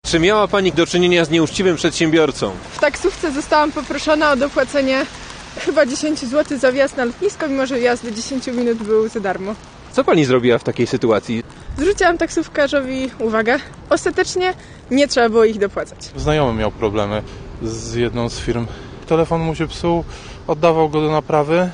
Czy miała pani do czynienia z nieuczciwym przedsiębiorcą? W taksówce zostałam poproszona o dopłacenie chyba 10 zł za wjazd na lotnisko, mimo że wjazd do 10 minut był za darmo. Co pani zrobiła w takiej sytuacji? Zwróciłam taksówkarzowi uwagę. Ostatecznie nie trzeba było ich dopłacać. Znajomy miał problemy z jedną z firm. Telefon mu się psuł, oddawał go do naprawy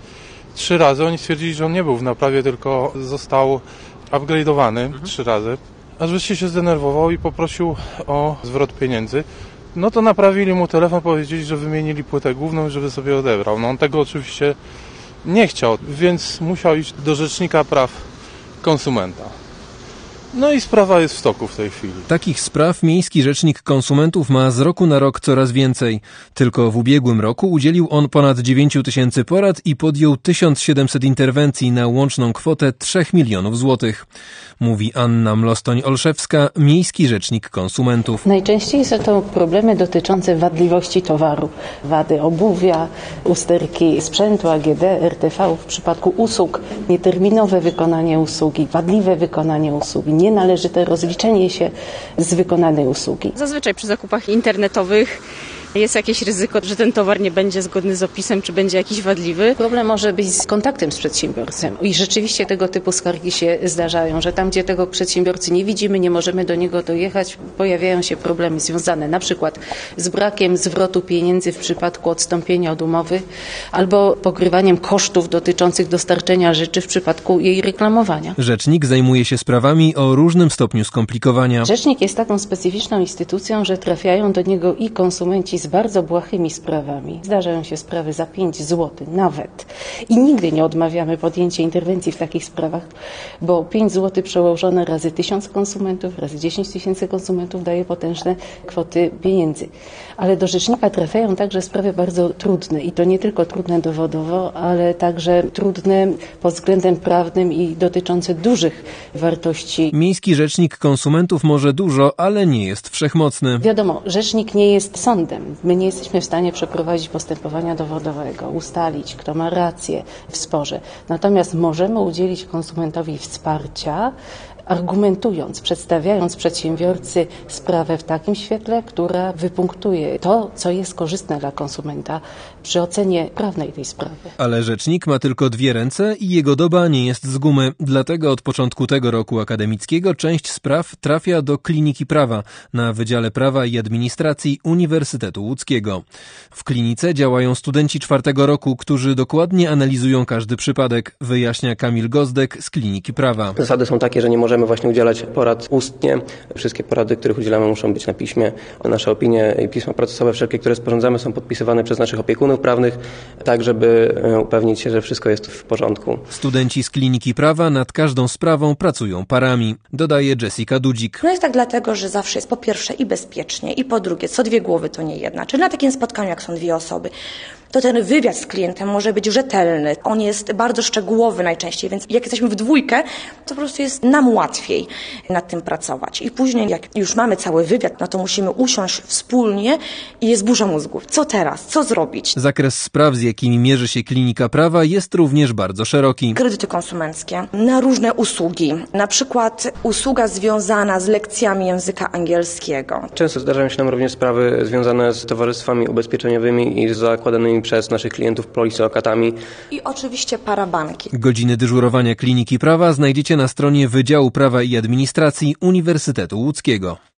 3 razy. Oni stwierdzili, że on nie był w naprawie, tylko został upgrade'owany 3 razy. Aż wreszcie się zdenerwował i poprosił o zwrot pieniędzy. No to naprawili mu telefon, powiedzieli, że wymienili płytę główną, żeby sobie odebrał. No on tego oczywiście nie chciał, więc musiał iść do Rzecznika Praw Konsumenta. No i sprawa jest w toku w tej chwili. Takich spraw Miejski Rzecznik Konsumentów ma z roku na rok coraz więcej. Tylko w ubiegłym roku udzielił on ponad 9 000 porad i podjął 1700 interwencji na łączną kwotę 3 milionów złotych. Mówi Anna Mlostoń-Olszewska, Miejski Rzecznik Konsumentów. Najczęściej są to problemy dotyczące wadliwości towaru. Wady obuwia, usterki sprzętu AGD, RTV w przypadku usług, nieterminowe wykonanie usługi, wadliwe wykonanie usługi, nienależyte rozliczenie się z wykonanej usługi. Zazwyczaj przy zakupach internetowych jest jakieś ryzyko, że ten towar nie będzie zgodny z opisem, czy będzie jakiś wadliwy. Problem może być z kontaktem z przedsiębiorcą i rzeczywiście tego typu skargi się zdarzają, że tam, gdzie tego przedsiębiorcy nie widzimy, nie możemy do niego dojechać, pojawiają się problemy związane na przykład z brakiem zwrotu pieniędzy w przypadku odstąpienia od umowy albo pokrywaniem kosztów dotyczących dostarczenia rzeczy w przypadku jej reklamowania. Rzecznik zajmuje się sprawami o różnym stopniu skomplikowania. Rzecznik jest taką specyficzną instytucją, że trafiają do niego i konsumenci z bardzo błahymi sprawami. Zdarzają się sprawy za 5 zł nawet. I nigdy nie odmawiamy podjęcia interwencji w takich sprawach, bo 5 zł przełożone razy 1000 konsumentów, razy 10 000 konsumentów daje potężne kwoty pieniędzy. Ale do rzecznika trafiają także sprawy bardzo trudne i to nie tylko trudne dowodowo, ale także trudne pod względem prawnym i dotyczące dużych wartości. Miejski Rzecznik Konsumentów może dużo, ale nie jest wszechmocny. Wiadomo, rzecznik nie jest sądem. My nie jesteśmy w stanie przeprowadzić postępowania dowodowego, ustalić, kto ma rację w sporze. Natomiast możemy udzielić konsumentowi wsparcia, argumentując, przedstawiając przedsiębiorcy sprawę w takim świetle, która wypunktuje to, co jest korzystne dla konsumenta przy ocenie prawnej tej sprawy. Ale rzecznik ma tylko 2 ręce i jego doba nie jest z gumy. Dlatego od początku tego roku akademickiego część spraw trafia do Kliniki Prawa na Wydziale Prawa i Administracji Uniwersytetu Łódzkiego. W klinice działają studenci 4. roku, którzy dokładnie analizują każdy przypadek, wyjaśnia Kamil Gozdek z Kliniki Prawa. Zasady są takie, że nie możemy właśnie udzielać porad ustnie. Wszystkie porady, których udzielamy, muszą być na piśmie. Nasze opinie i pisma procesowe, wszelkie, które sporządzamy, są podpisywane przez naszych opiekunów prawnych, tak żeby upewnić się, że wszystko jest w porządku. Studenci z Kliniki Prawa nad każdą sprawą pracują parami, dodaje Jessica Dudzik. No jest tak dlatego, że zawsze jest po pierwsze i bezpiecznie, i po drugie, co 2 głowy to nie jedna. Czyli na takim spotkaniu, jak są 2 osoby, to ten wywiad z klientem może być rzetelny. On jest bardzo szczegółowy najczęściej, więc jak jesteśmy w 2, to po prostu jest nam łatwiej nad tym pracować. I później, jak już mamy cały wywiad, no to musimy usiąść wspólnie i jest burza mózgów. Co teraz? Co zrobić? Zakres spraw, z jakimi mierzy się Klinika Prawa, jest również bardzo szeroki. Kredyty konsumenckie na różne usługi. Na przykład usługa związana z lekcjami języka angielskiego. Często zdarzają się nam również sprawy związane z towarzystwami ubezpieczeniowymi i z zakładanymi przez naszych klientów polisokatami. I oczywiście parabanki. Godziny dyżurowania Kliniki Prawa znajdziecie na stronie Wydziału Prawa i Administracji Uniwersytetu Łódzkiego.